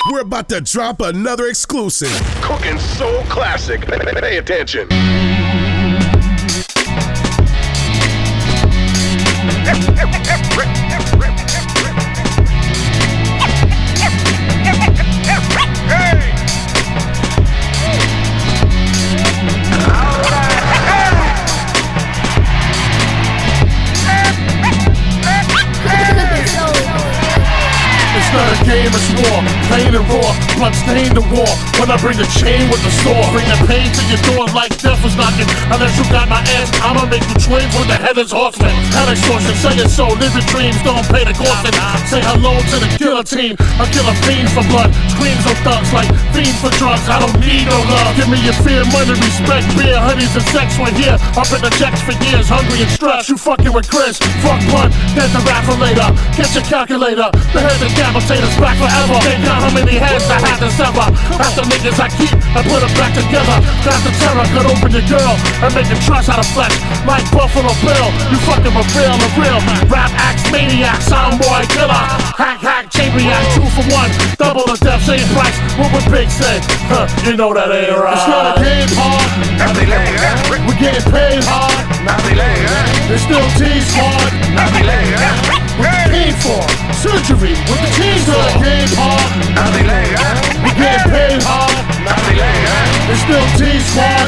We're about to drop another exclusive. Cooking Soul Classic. Pay attention. It's not a game, it's war, plain and raw, blood stain the war. When I bring the chain with the sword, bring the pain to your door like death was knocking. Unless you got my ass, I'ma make you twins with the head as horsemen. Hell extortion, say it so, live your dreams, don't pay the cost. Say hello to the guillotine, I kill a fiend for blood. Screams of thugs like fiends for drugs, I don't need no love. Give me your fear, money, respect, beer, honeys and sex. We're here, up in the checks for years, hungry and stressed. You fucking with Chris, fuck one, get the rapper later. Get your calculator, the head that decapitators back forever. They count how many heads I had to sever. Half the niggas I keep, I put them back together. That's the terror, could open your girl and make a trash out of flesh. Like Buffalo Bill, you fucking with real. Rap axe maniac, soundboy killer. Hack, champion, 2 for 1. Double the death, same price. What would Big say? You know that ain't right. It's not a game hard. We're getting paid hard. It's still T-Smart. What you came for? Surgery with the cheese on. Game hard. We getting paid hard. It's still T-Smart.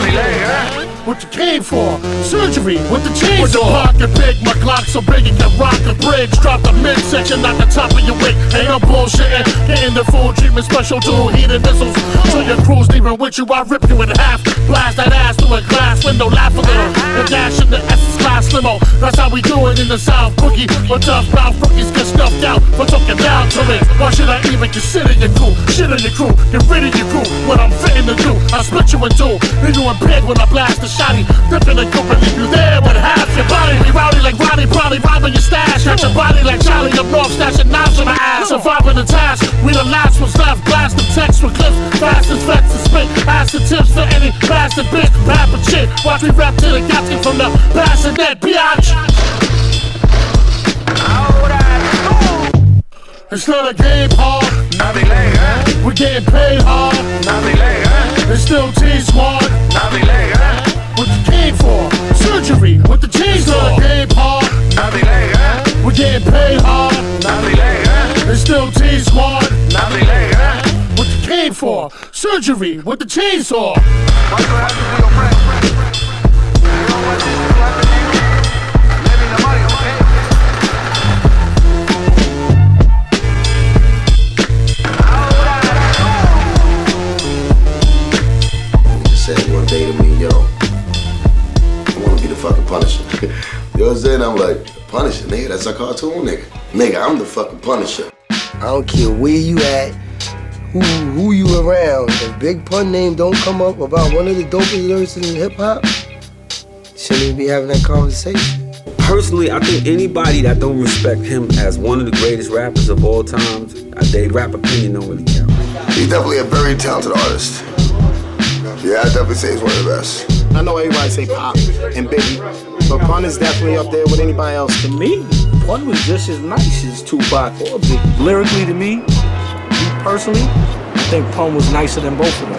What you came for? Surgery with the cheese on. With the pocket big, my Glock so big it can rock the bridge. Drop the midsection at the top of your wig. Ain't no bullshitting. Getting the full treatment, special tool, heated missiles. So your crew's leaving with you, I rip you in half. Blast that ass through a glass window, laugh a little. And dash in the S's class limo. That's how we do it in the South. Boogie, but tough mouth rookies get stuffed out for talking down to me. Why should I even consider your crew? Shit on your crew, get rid of your crew. What I'm fitting to do, I split you in two. Leave you in bed when I blast the shotty. Dipping the coop and leave you there with half your body. We rowdy like Roddy, probably robbing your stash. Catch your body like Charlie up north, stashing knives in my ass. Surviving the task, we the last ones left. Blast the text with clips, fast as vex and spit. Acid tips for any bastard bitch, rapper shit. Watch me rap till it got you from the bassinet, biatch. It's not a game hard. We're getting paid hard. It's still T-Smart. What you came for? Surgery with the cheese on. Game hard. We're getting paid hard. It's still T-Smart. What you came for? Surgery with the chainsaw. Said one day to me, yo, I wanna be the fucking Punisher. You know what I'm saying? I'm like, Punisher, nigga, that's a cartoon nigga. Nigga, I'm the fucking Punisher. I don't care where you at, who you around. If Big Pun name don't come up about one of the dopest lyricists in hip hop, shouldn't even be having that conversation. Personally, I think anybody that don't respect him as one of the greatest rappers of all times, their rap opinion don't really count. He's definitely a very talented artist. Yeah, I'd definitely say he's one of the best. I know everybody say Pop and Biggie, but Pun is definitely up there with anybody else. To me, Pun was just as nice as Tupac or Biggie. Lyrically, to me personally, I think Pun was nicer than both of them.